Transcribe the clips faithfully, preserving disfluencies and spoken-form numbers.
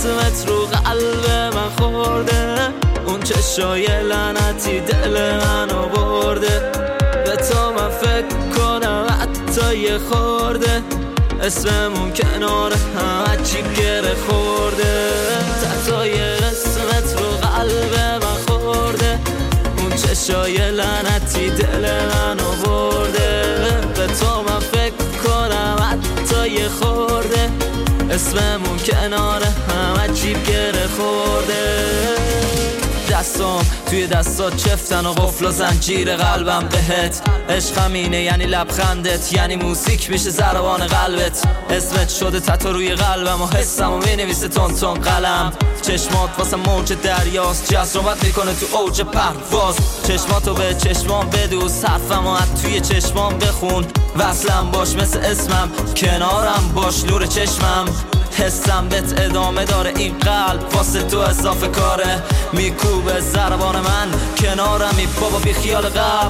اسمت رو قلب من خورده، اون چشای لعنتی دل منو برده. به تو من فکر کنم حتی یه خورده، اسممون کنار هم عجیب گره خورده. تحتای اسمت رو قلب من خورده، اون چشای لعنتی دل منو برده. به تو من فکر کنم حتی یه خورده، اسممون کنار هم عجیب گره خورده. دستام توی دستات چفتن و قفل و زنجیر قلبم بهت. عشق همینه یعنی لبخندت، یعنی موسیک میشه ضربان قلبت. اسمت شده تتو روی قلبم و حسم و مینویسه تون تون قلم. چشمات واسه موج دریاست، جذابت میکنه تو اوج پرواز. چشماتو به چشمام بدوز، حرفم و حد توی چشمام بخون. وصلم باش مثل اسمم، کنارم باش نور چشمم. حسم بهت ادامه داره، این قلب واسه تو اضافه کاره. میکوبه ضربان من کنارمی بابا بی خیال غم.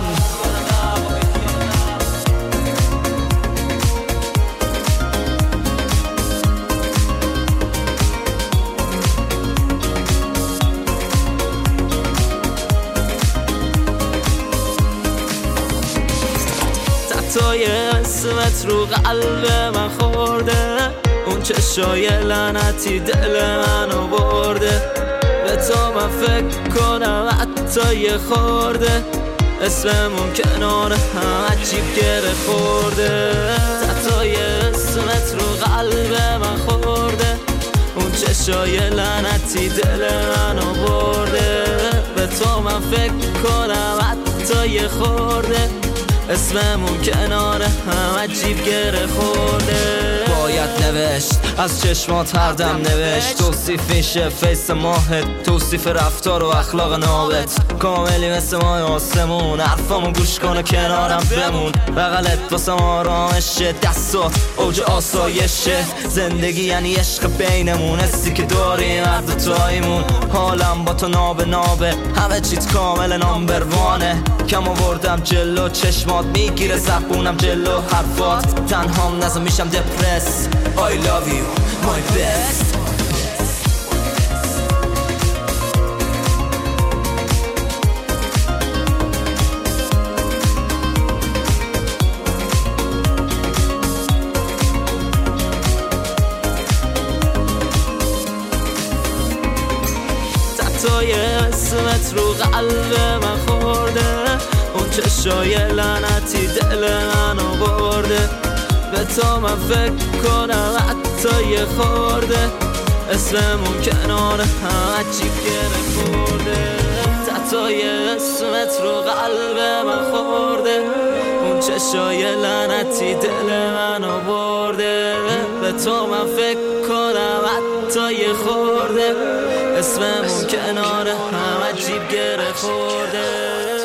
تحتای اسمت رو قلب من خورده، اون چشای لعنتی دل منو برده. به تو من فکر کنم حتی یه خورده، اسممون کنار هم عجیب گره خورده. تحتای اسمت رو قلب من خورده، اون چشای لعنتی دل منو برده. به تو من فکر کنم حتی یه خورده، اسممون کنار هم عجیب گره خورده. باید نوشت از چشمات هر دم نوشت، توصیف میشه فیس ماهت، توصیف رفتار و اخلاق نابت. کاملی مثل مای آسمون، حرفامو گوش کن و کنارم بمون. بغلت واسم آرامشه، دستات اوج آسایشه. زندگی یعنی عشق بینمون، حسی که داریم هر دوتاییمون. حالم با تو نابه نابه، همه چیز کامل نامبر وانه. کم آوردم جلو چشمات، میگیره زبونم جلو حرفات. تنهام نزا میشم دپرس، I love you my best. تحتای اسمت رو قلب من خورده، اون چشای لعنتی دل منو برده. به تو من فکر کنم حتی یه خورده، اسممون کنار هم عجیب گره خورده. تحتای اسمت رو قلب من خورده، اون چشای لعنتی دل منو برده. به تو من فکر کنم حتی یه خورده، اسممون کنار هم عجیب گره خورده.